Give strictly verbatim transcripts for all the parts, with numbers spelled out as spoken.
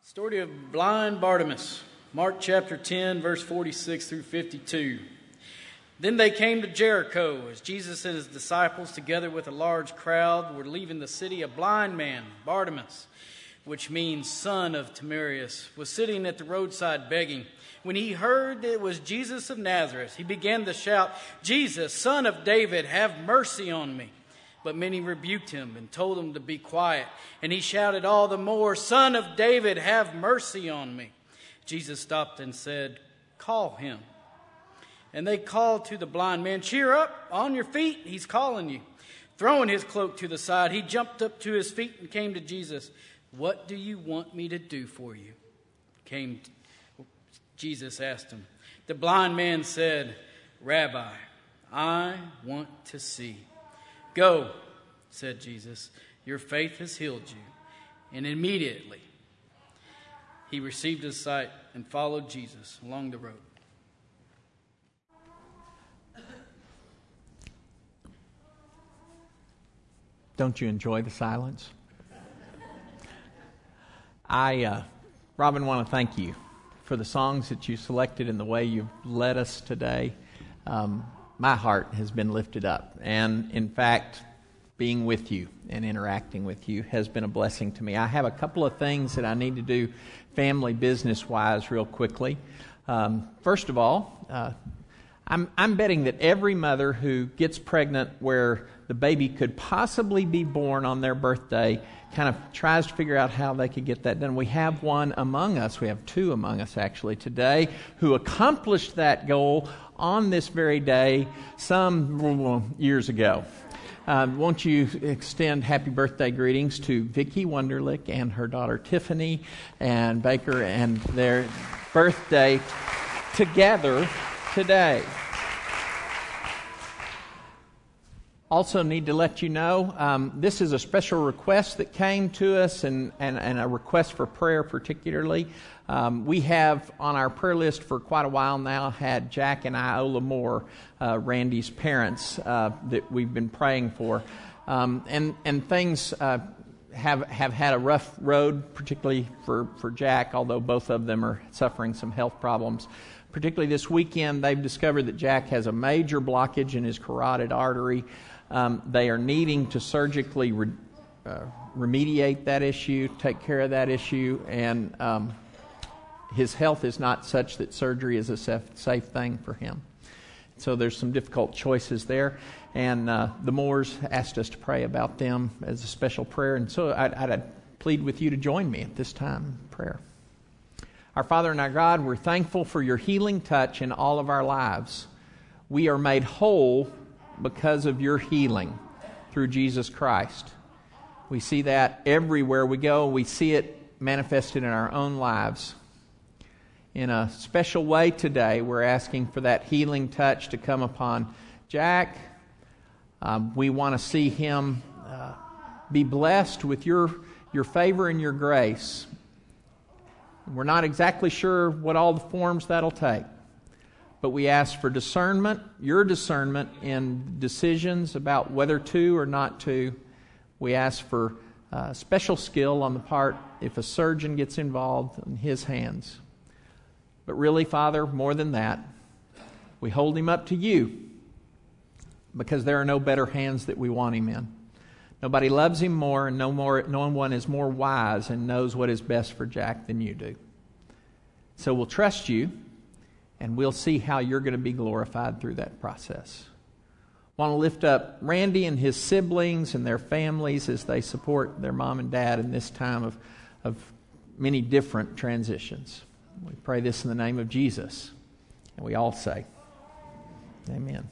Story of blind Bartimaeus, Mark chapter ten, verse forty-six through fifty-two. Then they came to Jericho, as Jesus and his disciples, together with a large crowd, were leaving the city. A blind man, Bartimaeus, which means son of Timaeus, was sitting at the roadside begging. When he heard that it was Jesus of Nazareth, he began to shout, "Jesus, Son of David, have mercy on me." But many rebuked him and told him to be quiet. And he shouted all the more, "Son of David, have mercy on me." Jesus stopped and said, "Call him." And they called to the blind man, "Cheer up, on your feet, he's calling you." Throwing his cloak to the side, he jumped up to his feet and came to Jesus. "What do you want me to do for you?" Came Jesus asked him. The blind man said, "Rabbi, I want to see." "Go," said Jesus, "your faith has healed you." And immediately he received his sight and followed Jesus along the road. Don't you enjoy the silence? I, uh, Robin, want to thank you for the songs that you selected and the way you've led us today. Um, my heart has been lifted up. And in fact, being with you and interacting with you has been a blessing to me. I have a couple of things that I need to do family business-wise real quickly. Um, first of all, uh, I'm, I'm betting that every mother who gets pregnant where the baby could possibly be born on their birthday kind of tries to figure out how they could get that done. We have one among us, we have two among us actually today, who accomplished that goal on this very day some years ago. Uh, won't you extend happy birthday greetings to Vicki Wunderlich and her daughter Tiffany and Baker and their birthday together today. Also need to let you know, um, this is a special request that came to us and, and, and a request for prayer particularly. Um, we have on our prayer list for quite a while now had Jack and Iola Moore, uh, Randy's parents, uh, that we've been praying for. Um, and, and things uh, have have had a rough road, particularly for, for Jack, although both of them are suffering some health problems. Particularly this weekend, they've discovered that Jack has a major blockage in his carotid artery. Um, they are needing to surgically re, uh, remediate that issue, take care of that issue, and um, his health is not such that surgery is a safe, safe thing for him. So there's some difficult choices there, and uh, the Moores asked us to pray about them as a special prayer, and so I'd, I'd plead with you to join me at this time in prayer. Our Father and our God, we're thankful for your healing touch in all of our lives. We are made whole because of your healing through Jesus Christ. We see that everywhere we go. We see it manifested in our own lives. In a special way today, we're asking for that healing touch to come upon Jack. Um, we want to see him uh, be blessed with your, your favor and your grace. We're not exactly sure what all the forms that'll take. But we ask for discernment, your discernment in decisions about whether to or not to. We ask for uh, special skill on the part if a surgeon gets involved in his hands. But really, Father, more than that, we hold him up to you because there are no better hands that we want him in. Nobody loves him more, and no, more, no one is more wise and knows what is best for Jack than you do. So we'll trust you. And we'll see how you're going to be glorified through that process. I want to lift up Randy and his siblings and their families as they support their mom and dad in this time of, of many different transitions. We pray this in the name of Jesus. And we all say, amen.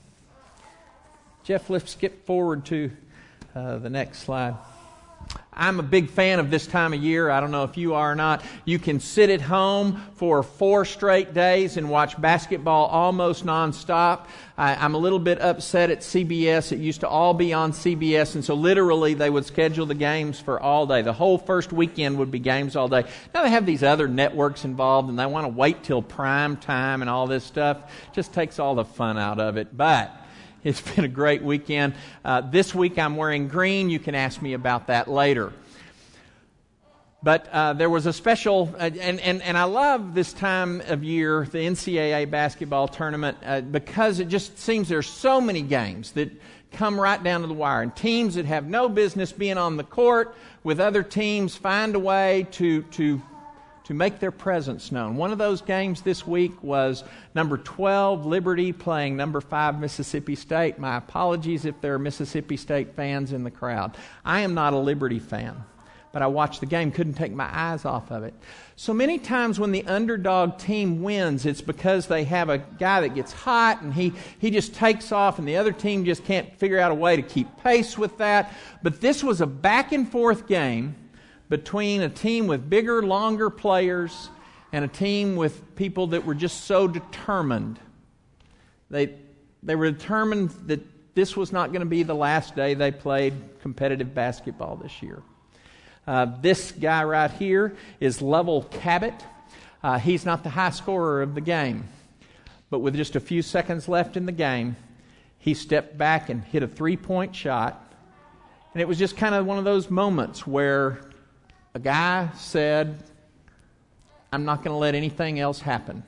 Jeff, let's skip forward to uh, the next slide. I'm a big fan of this time of year. I don't know if you are or not. You can sit at home for four straight days and watch basketball almost nonstop. I, I'm a little bit upset at C B S. It used to all be on C B S, and so literally they would schedule the games for all day. The whole first weekend would be games all day. Now they have these other networks involved, and they want to wait till prime time and all this stuff. Just takes all the fun out of it. But it's been a great weekend. Uh, this week I'm wearing green. You can ask me about that later. But uh, there was a special, uh, and, and, and I love this time of year, the N C double A basketball tournament, uh, because it just seems there's so many games that come right down to the wire. And teams that have no business being on the court with other teams find a way to to to make their presence known. One of those games this week was number twelve, Liberty, playing number five, Mississippi State. My apologies if there are Mississippi State fans in the crowd. I am not a Liberty fan, but I watched the game, couldn't take my eyes off of it. So many times when the underdog team wins, it's because they have a guy that gets hot and he, he just takes off and the other team just can't figure out a way to keep pace with that. But this was a back and forth game between a team with bigger, longer players and a team with people that were just so determined. They, they were determined that this was not going to be the last day they played competitive basketball this year. Uh, this guy right here is Lovell Cabot. Uh, he's not the high scorer of the game. But with just a few seconds left in the game, he stepped back and hit a three-point shot. And it was just kind of one of those moments where a guy said, I'm not going to let anything else happen.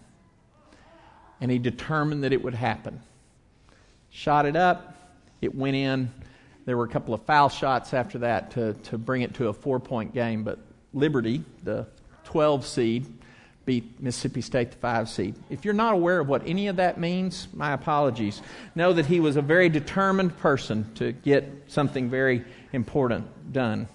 And he determined that it would happen. Shot it up. It went in. There were a couple of foul shots after that to, to bring it to a four-point game. But Liberty, the twelve seed, beat Mississippi State, the five seed. If you're not aware of what any of that means, my apologies. Know that he was a very determined person to get something very important done.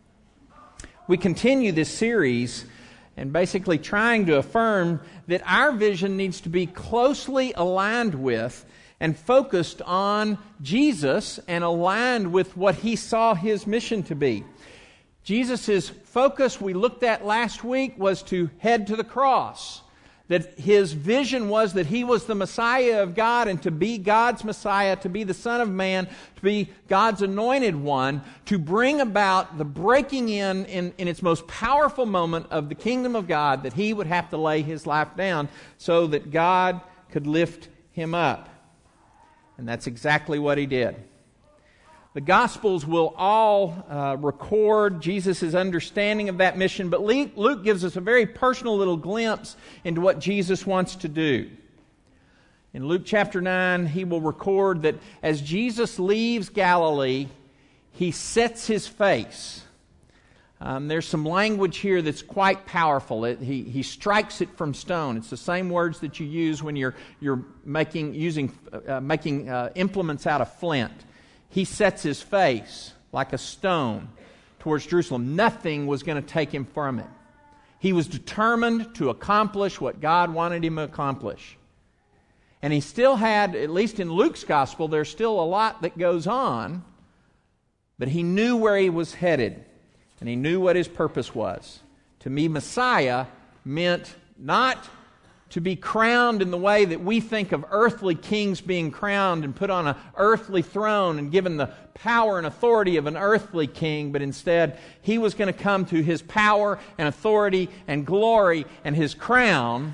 We continue this series and basically trying to affirm that our vision needs to be closely aligned with and focused on Jesus and aligned with what He saw His mission to be. Jesus' focus, we looked at last week, was to head to the cross. That His vision was that He was the Messiah of God and to be God's Messiah, to be the Son of Man, to be God's anointed one, to bring about the breaking in, in in its most powerful moment of the kingdom of God, that He would have to lay His life down so that God could lift Him up. And that's exactly what He did. The Gospels will all uh, record Jesus' understanding of that mission, but Luke gives us a very personal little glimpse into what Jesus wants to do. In Luke chapter nine, he will record that as Jesus leaves Galilee, He sets His face. Um, there's some language here that's quite powerful. It, he, he strikes it from stone. It's the same words that you use when you're you're making using uh, making uh, implements out of flint. He sets His face like a stone towards Jerusalem. Nothing was going to take Him from it. He was determined to accomplish what God wanted Him to accomplish. And He still had, at least in Luke's gospel, there's still a lot that goes on, but He knew where He was headed. And He knew what His purpose was. To me, Messiah meant not to be crowned in the way that we think of earthly kings being crowned and put on an earthly throne and given the power and authority of an earthly king, but instead He was going to come to His power and authority and glory and His crown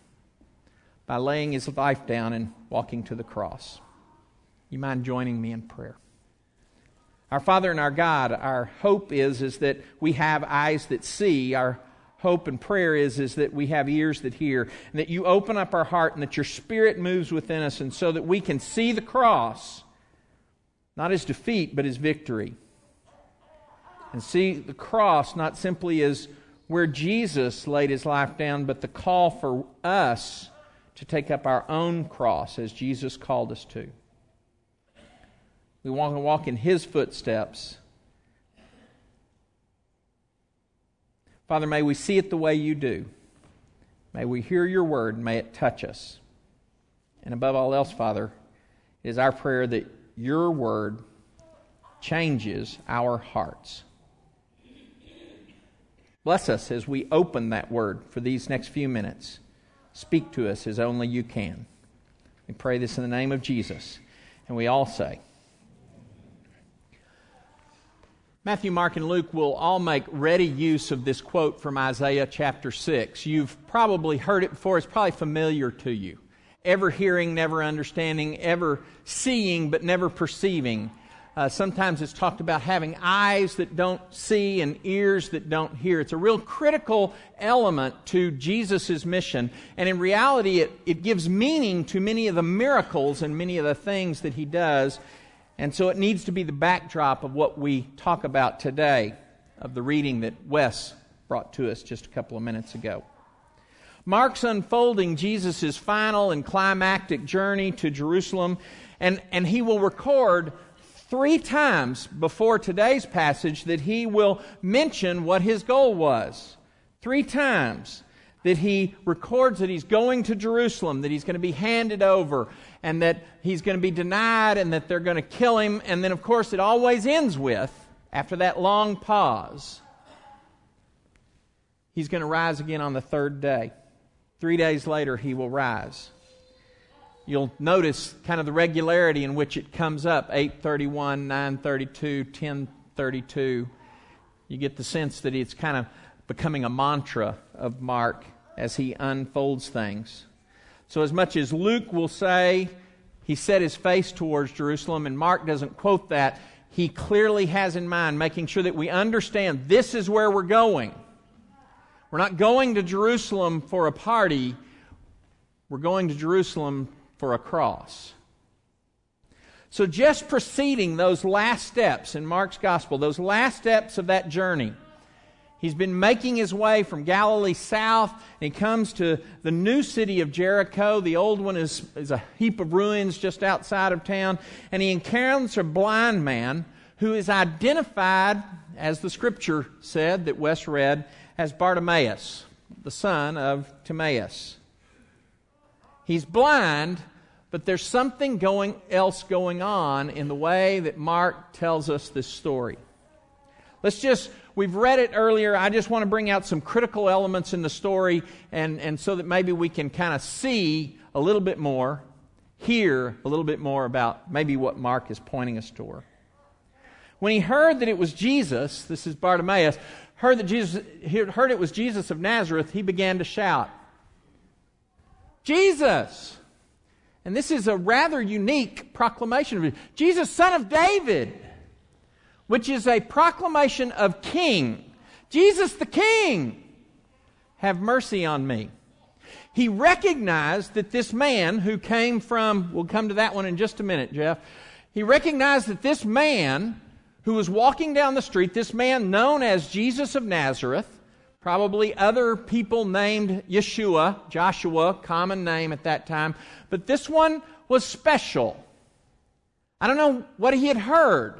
by laying His life down and walking to the cross. You mind joining me in prayer? Our Father and our God, our hope is, is that we have eyes that see. Our hope and prayer is, is that we have ears that hear, and that You open up our heart and that Your Spirit moves within us, and so that we can see the cross, not as defeat, but as victory. And see the cross not simply as where Jesus laid His life down, but the call for us to take up our own cross as Jesus called us to. We want to walk in His footsteps. Father, may we see it the way You do. May we hear Your word, and may it touch us. And above all else, Father, it is our prayer that Your word changes our hearts. Bless us as we open that word for these next few minutes. Speak to us as only You can. We pray this in the name of Jesus. And we all say, Matthew, Mark, and Luke will all make ready use of this quote from Isaiah chapter six. You've probably heard it before. It's probably familiar to you. Ever hearing, never understanding, ever seeing, but never perceiving. Uh, sometimes it's talked about having eyes that don't see and ears that don't hear. It's a real critical element to Jesus' mission. And in reality, it, it gives meaning to many of the miracles and many of the things that he does. And so it needs to be the backdrop of what we talk about today, of the reading that Wes brought to us just a couple of minutes ago. Mark's unfolding Jesus' final and climactic journey to Jerusalem, and, and he will record three times before today's passage that he will mention what his goal was. Three times that he records that he's going to Jerusalem, that he's going to be handed over, and that he's going to be denied, and that they're going to kill him. And then, of course, it always ends with, after that long pause, he's going to rise again on the third day. Three days later, he will rise. You'll notice kind of the regularity in which it comes up, eight thirty-one, nine thirty-two, ten thirty-two. You get the sense that it's kind of becoming a mantra of Mark as he unfolds things. So as much as Luke will say he set his face towards Jerusalem, and Mark doesn't quote that, he clearly has in mind making sure that we understand this is where we're going. We're not going to Jerusalem for a party. We're going to Jerusalem for a cross. So just preceding those last steps in Mark's gospel, those last steps of that journey, he's been making his way from Galilee south, and he comes to the new city of Jericho. The old one is, is a heap of ruins just outside of town, and he encounters a blind man who is identified, as the scripture said that Wes read, as Bartimaeus, the son of Timaeus. He's blind, but there's something going else going on in the way that Mark tells us this story. Let's just, we've read it earlier. I just want to bring out some critical elements in the story, and, and so that maybe we can kind of see a little bit more, hear a little bit more about maybe what Mark is pointing us toward. When he heard that it was Jesus, this is Bartimaeus, heard that Jesus, he heard it was Jesus of Nazareth, he began to shout, Jesus! And this is a rather unique proclamation of Jesus, son of David, which is a proclamation of king. Jesus the king, have mercy on me. He recognized that this man who came from, we'll come to that one in just a minute, Jeff. He recognized that this man who was walking down the street, this man known as Jesus of Nazareth, probably other people named Yeshua, Joshua, common name at that time, but this one was special. I don't know what he had heard,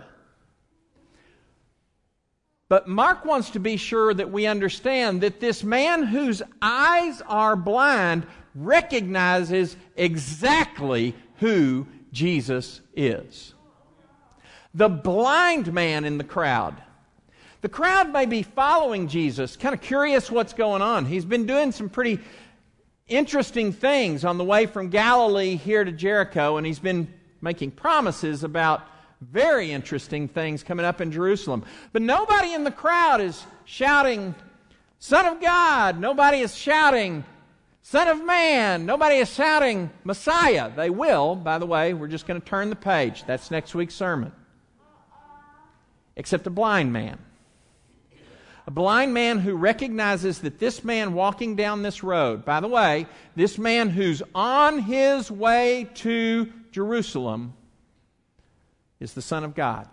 but Mark wants to be sure that we understand that this man whose eyes are blind recognizes exactly who Jesus is. The blind man in the crowd. The crowd may be following Jesus, kind of curious what's going on. He's been doing some pretty interesting things on the way from Galilee here to Jericho, and he's been making promises about very interesting things coming up in Jerusalem. But nobody in the crowd is shouting, Son of God. Nobody is shouting, Son of Man. Nobody is shouting, Messiah. They will, by the way. We're just going to turn the page. That's next week's sermon. Except a blind man. A blind man who recognizes that this man walking down this road, by the way, this man who's on his way to Jerusalem is the Son of God.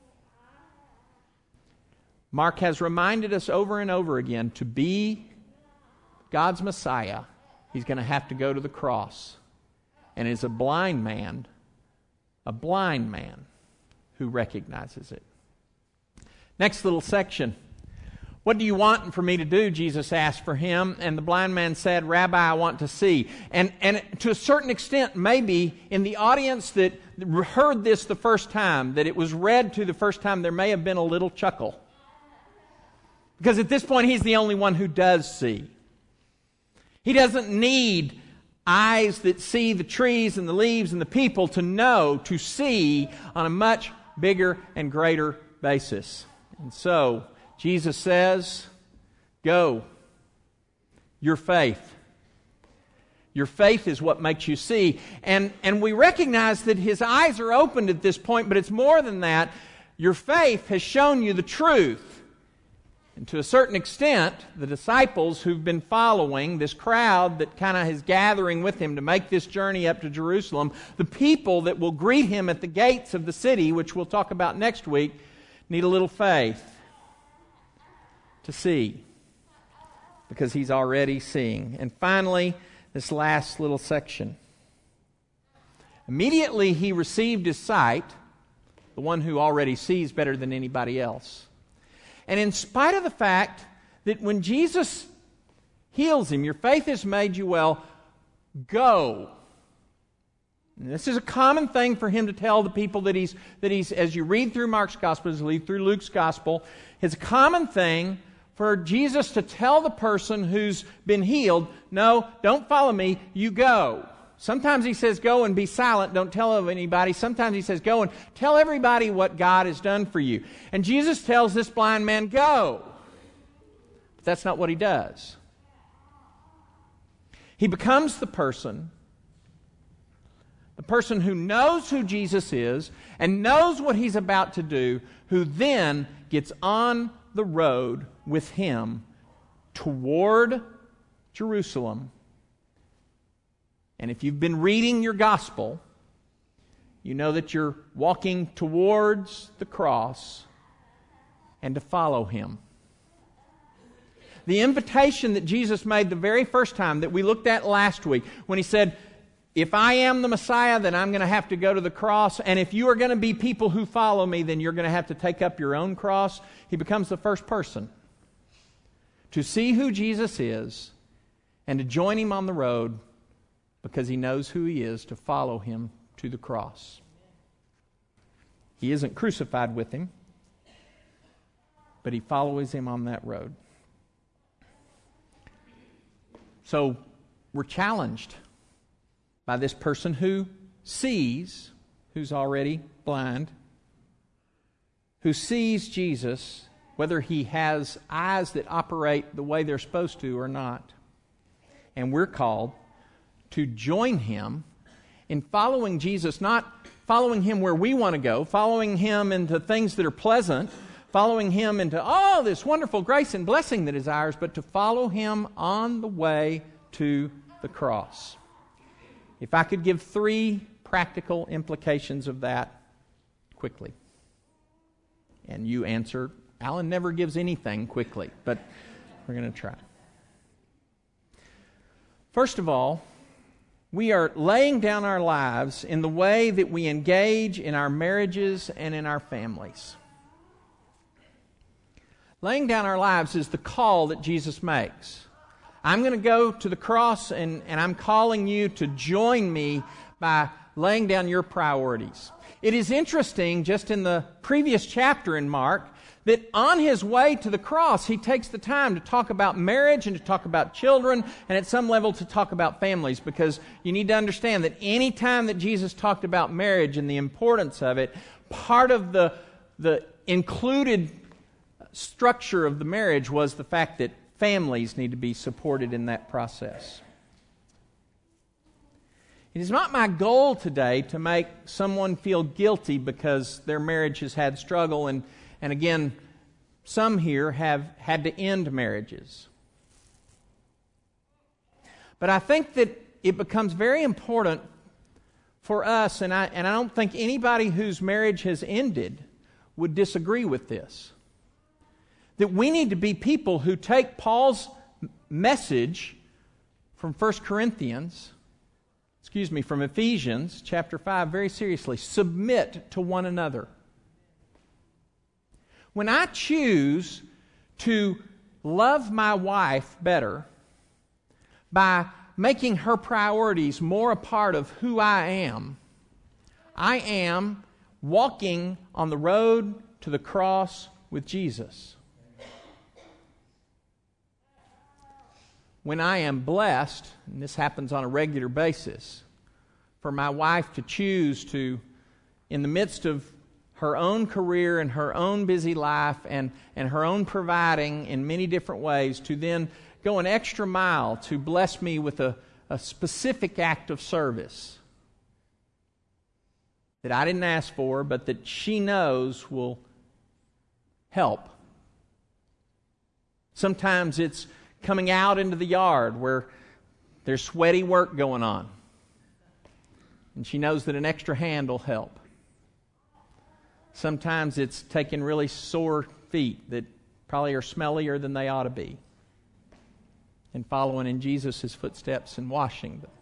Mark has reminded us over and over again, to be God's Messiah, he's going to have to go to the cross. And it's a blind man, a blind man who recognizes it. Next little section. What do you want for me to do? Jesus asked for him. And the blind man said, Rabbi, I want to see. And, and to a certain extent, maybe in the audience that heard this the first time, that it was read to the first time, there may have been a little chuckle. Because at this point, he's the only one who does see. He doesn't need eyes that see the trees and the leaves and the people to know, to see on a much bigger and greater basis. And so, Jesus says, go, your faith. Your faith is what makes you see. And, and we recognize that his eyes are opened at this point, but it's more than that. Your faith has shown you the truth. And to a certain extent, the disciples who've been following, this crowd that kind of is gathering with him to make this journey up to Jerusalem, the people that will greet him at the gates of the city, which we'll talk about next week, need a little faith to see, because he's already seeing. And finally, this last little section. Immediately he received his sight, the one who already sees better than anybody else. And in spite of the fact that when Jesus heals him, your faith has made you well, go. And this is a common thing for him to tell the people that he's, that he's, as you read through Mark's Gospel, as you read through Luke's Gospel, it's a common thing for Jesus to tell the person who's been healed, no, don't follow me, you go. Sometimes he says, go and be silent, don't tell anybody. Sometimes he says, go and tell everybody what God has done for you. And Jesus tells this blind man, go. But that's not what he does. He becomes the person, the person who knows who Jesus is and knows what he's about to do, who then gets on the road with him toward Jerusalem. And if you've been reading your gospel, you know that you're walking towards the cross and to follow him. The invitation that Jesus made the very first time that we looked at last week, when he said, if I am the Messiah, then I'm going to have to go to the cross, and if you are going to be people who follow me, then you're going to have to take up your own cross. He becomes the first person to see who Jesus is and to join him on the road, because he knows who he is, to follow him to the cross. He isn't crucified with him, but he follows him on that road. So we're challenged by this person who sees, who's already blind, who sees Jesus, whether he has eyes that operate the way they're supposed to or not. And we're called to join him in following Jesus, not following him where we want to go, following him into things that are pleasant, following him into all oh, this wonderful grace and blessing that is ours, but to follow him on the way to the cross. If I could give three practical implications of that quickly. And you answer, Alan never gives anything quickly, but we're going to try. First of all, we are laying down our lives in the way that we engage in our marriages and in our families. Laying down our lives is the call that Jesus makes. I'm going to go to the cross, and, and I'm calling you to join me by laying down your priorities. It is interesting, just in the previous chapter in Mark, that on his way to the cross, he takes the time to talk about marriage and to talk about children, and at some level to talk about families, because you need to understand that any time that Jesus talked about marriage and the importance of it, part of the, the included structure of the marriage was the fact that families need to be supported in that process. It is not my goal today to make someone feel guilty because their marriage has had struggle, and And again, some here have had to end marriages. But I think that it becomes very important for us, and I, and I don't think anybody whose marriage has ended would disagree with this, that we need to be people who take Paul's message from First Corinthians, excuse me, from Ephesians chapter five very seriously. Submit to one another. When I choose to love my wife better by making her priorities more a part of who I am, I am walking on the road to the cross with Jesus. When I am blessed, and this happens on a regular basis, for my wife to choose to, in the midst of her own career and her own busy life and, and her own providing in many different ways, to then go an extra mile to bless me with a, a specific act of service that I didn't ask for, but that she knows will help. Sometimes it's coming out into the yard where there's sweaty work going on, and she knows that an extra hand will help. Sometimes it's taking really sore feet that probably are smellier than they ought to be, and following in Jesus' footsteps and washing them.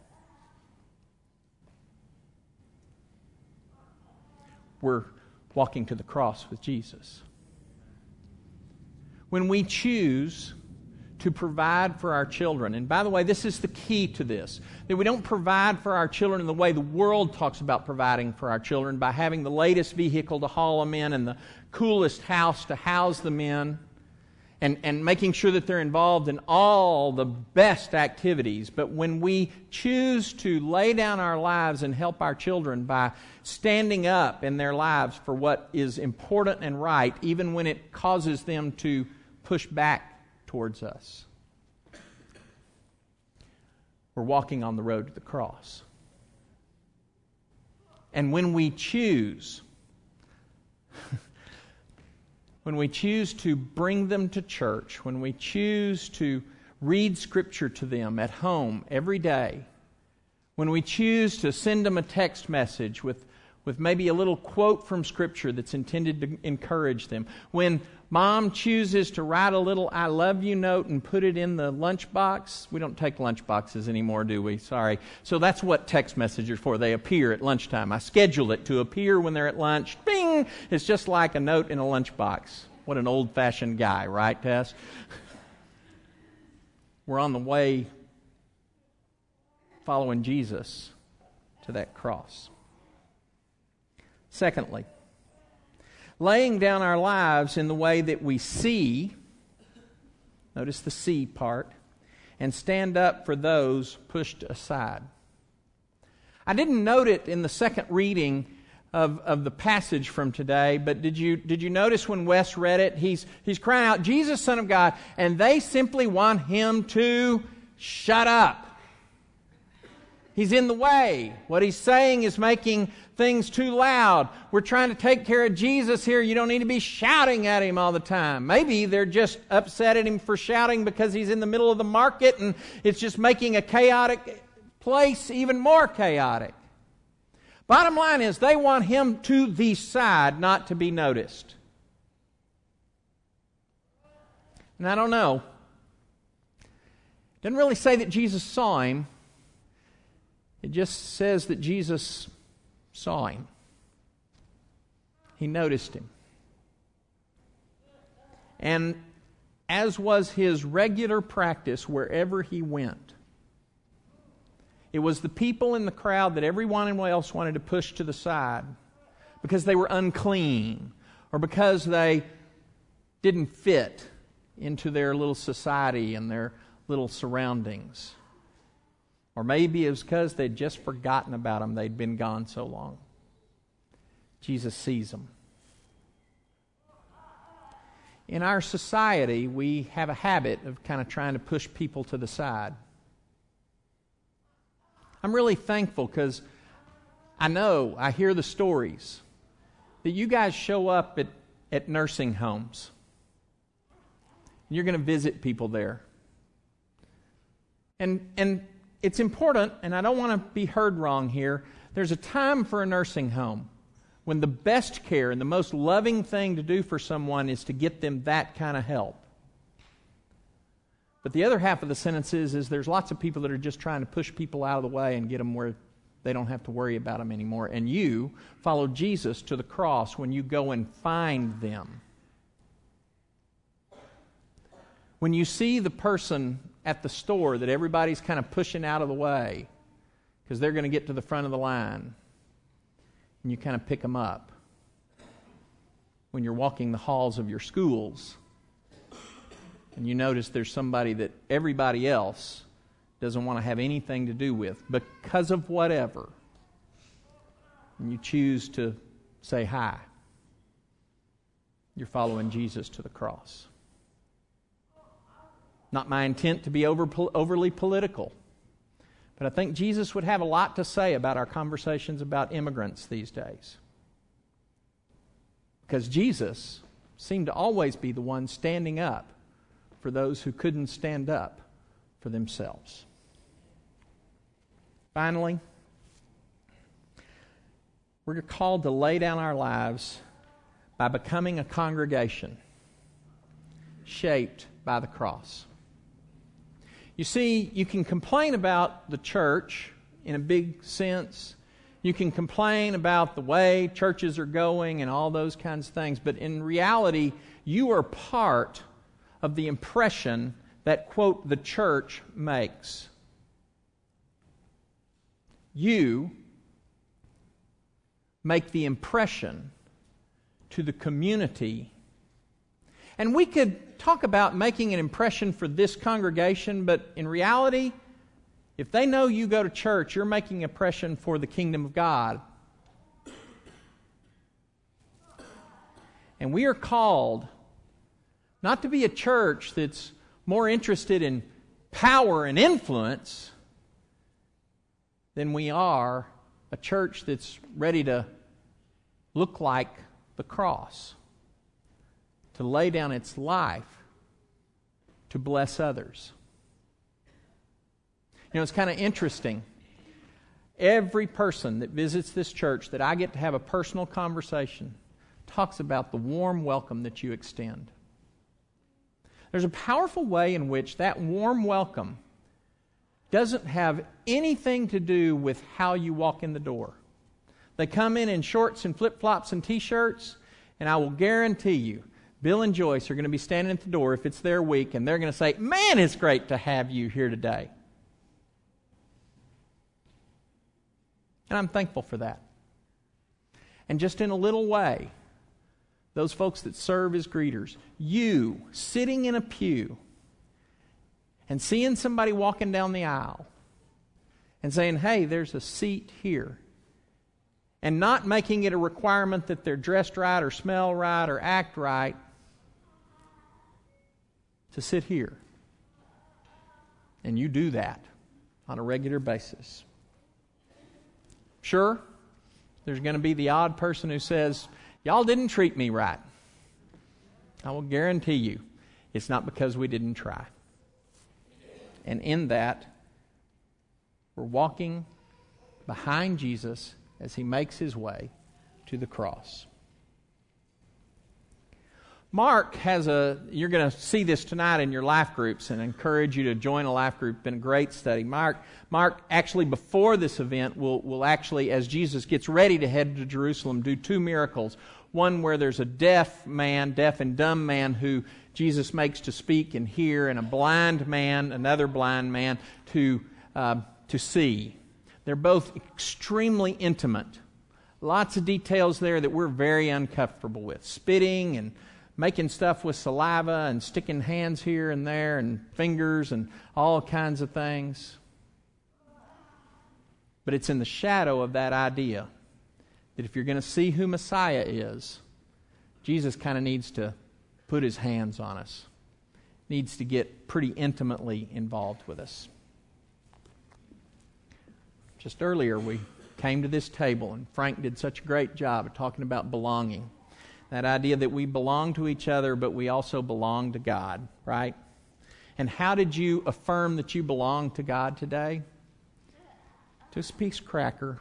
We're walking to the cross with Jesus. When we choose to provide for our children, and by the way, this is the key to this, that we don't provide for our children in the way the world talks about providing for our children, by having the latest vehicle to haul them in and the coolest house to house them in, and, and making sure that they're involved in all the best activities. But when we choose to lay down our lives and help our children by standing up in their lives for what is important and right, even when it causes them to push back towards us, we're walking on the road to the cross. And when we choose When we choose to bring them to church, when we choose to read Scripture to them at home every day, when we choose to send them a text message with, with maybe a little quote from Scripture that's intended to encourage them, when Mom chooses to write a little I love you note and put it in the lunchbox. We don't take lunchboxes anymore, do we? Sorry. So that's what text messages are for. They appear at lunchtime. I schedule it to appear when they're at lunch. Bing! It's just like a note in a lunchbox. What an old-fashioned guy, right, Tess? We're on the way following Jesus to that cross. Secondly, laying down our lives in the way that we see, notice the see part, and stand up for those pushed aside. I didn't note it in the second reading of, of the passage from today, but did you did you notice when Wes read it? He's he's crying out, Jesus, Son of God, and they simply want him to shut up. He's in the way. What he's saying is making things too loud. We're trying to take care of Jesus here. You don't need to be shouting at him all the time. Maybe they're just upset at him for shouting because he's in the middle of the market and it's just making a chaotic place even more chaotic. Bottom line is they want him to the side, not to be noticed. And I don't know. It doesn't really say that Jesus saw him. It just says that Jesus saw him. He noticed him. And as was his regular practice wherever he went, it was the people in the crowd that everyone else wanted to push to the side because they were unclean or because they didn't fit into their little society and their little surroundings. Or maybe it was because they'd just forgotten about him. They'd been gone so long. Jesus sees them. In our society, we have a habit of kind of trying to push people to the side. I'm really thankful because I know, I hear the stories that you guys show up at, at nursing homes. And you're going to visit people there. And and it's important, and I don't want to be heard wrong here, there's a time for a nursing home when the best care and the most loving thing to do for someone is to get them that kind of help. But the other half of the sentence is, is there's lots of people that are just trying to push people out of the way and get them where they don't have to worry about them anymore. And you follow Jesus to the cross when you go and find them. When you see the person at the store that everybody's kind of pushing out of the way because they're going to get to the front of the line, and you kind of pick them up. When you're walking the halls of your schools and you notice there's somebody that everybody else doesn't want to have anything to do with because of whatever, and you choose to say hi, you're following Jesus to the cross. Not my intent to be over, overly political, But I think Jesus would have a lot to say about our conversations about immigrants these days. Because Jesus seemed to always be the one standing up for those who couldn't stand up for themselves. Finally, we're called to lay down our lives by becoming a congregation shaped by the cross. You see, you can complain about the church in a big sense. You can complain about the way churches are going and all those kinds of things. But in reality, you are part of the impression that, quote, the church makes. You make the impression to the community. And we could talk about making an impression for this congregation, but in reality, if they know you go to church, you're making an impression for the kingdom of God. And we are called not to be a church that's more interested in power and influence than we are a church that's ready to look like the cross, to lay down its life to bless others. You know, it's kind of interesting. Every person that visits this church that I get to have a personal conversation talks about the warm welcome that you extend. There's a powerful way in which that warm welcome doesn't have anything to do with how you walk in the door. They come in in shorts and flip-flops and T-shirts, and I will guarantee you, Bill and Joyce are going to be standing at the door if it's their week, and they're going to say, "Man, it's great to have you here today." And I'm thankful for that. And just in a little way, those folks that serve as greeters, you sitting in a pew and seeing somebody walking down the aisle and saying, "Hey, there's a seat here," and not making it a requirement that they're dressed right or smell right or act right, to sit here. And you do that on a regular basis. Sure, there's going to be the odd person who says, "Y'all didn't treat me right." I will guarantee you, it's not because we didn't try. And in that, we're walking behind Jesus as He makes His way to the cross. Mark has a, you're going to see this tonight in your life groups, and I encourage you to join a life group. It's been a great study. Mark, Mark actually before this event will, will actually, as Jesus gets ready to head to Jerusalem, do two miracles. One where there's a deaf man, deaf and dumb man who Jesus makes to speak and hear, and a blind man, another blind man, to uh, to see. They're both extremely intimate. Lots of details there that we're very uncomfortable with. Spitting and making stuff with saliva and sticking hands here and there and fingers and all kinds of things. But it's in the shadow of that idea that if you're going to see who Messiah is, Jesus kind of needs to put His hands on us. Needs to get pretty intimately involved with us. Just earlier we came to this table and Frank did such a great job of talking about belonging. That idea that we belong to each other, but we also belong to God, right? And how did you affirm that you belong to God today? Just a piece of cracker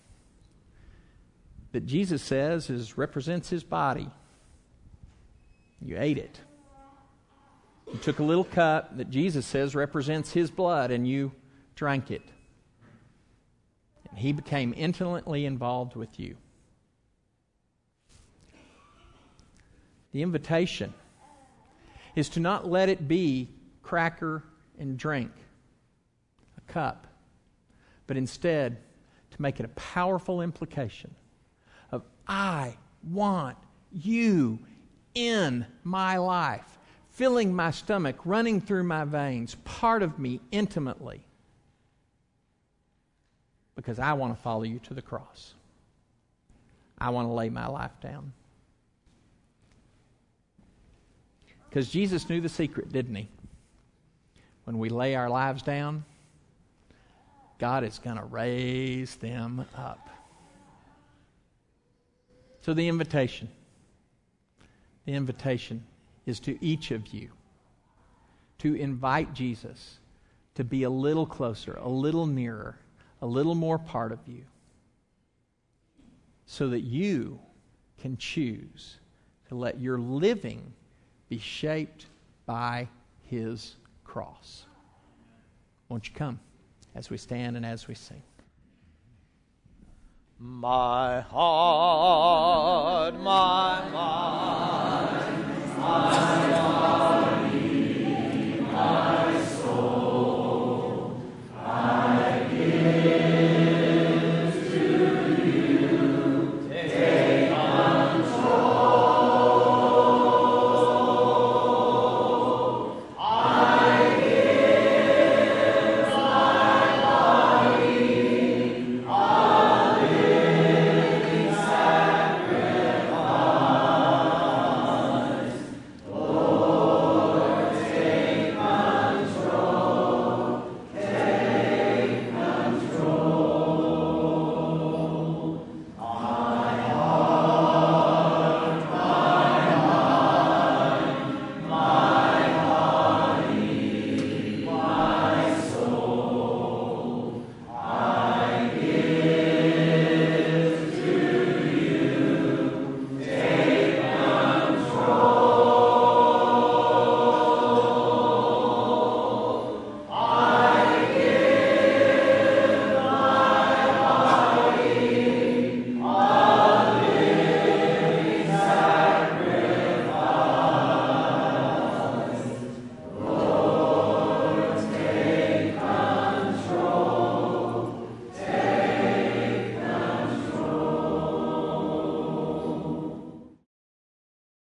that Jesus says is represents His body. You ate it. You took a little cup that Jesus says represents His blood, and you drank it. And He became intimately involved with you. The invitation is to not let it be cracker and drink, a cup, but instead to make it a powerful implication of, I want you in my life, filling my stomach, running through my veins, part of me intimately, because I want to follow you to the cross. I want to lay my life down. Because Jesus knew the secret, didn't He? When we lay our lives down, God is going to raise them up. So the invitation, the invitation is to each of you to invite Jesus to be a little closer, a little nearer, a little more part of you, so that you can choose to let your living be shaped by His cross. Won't you come as we stand and as we sing? My heart, my mind, my heart.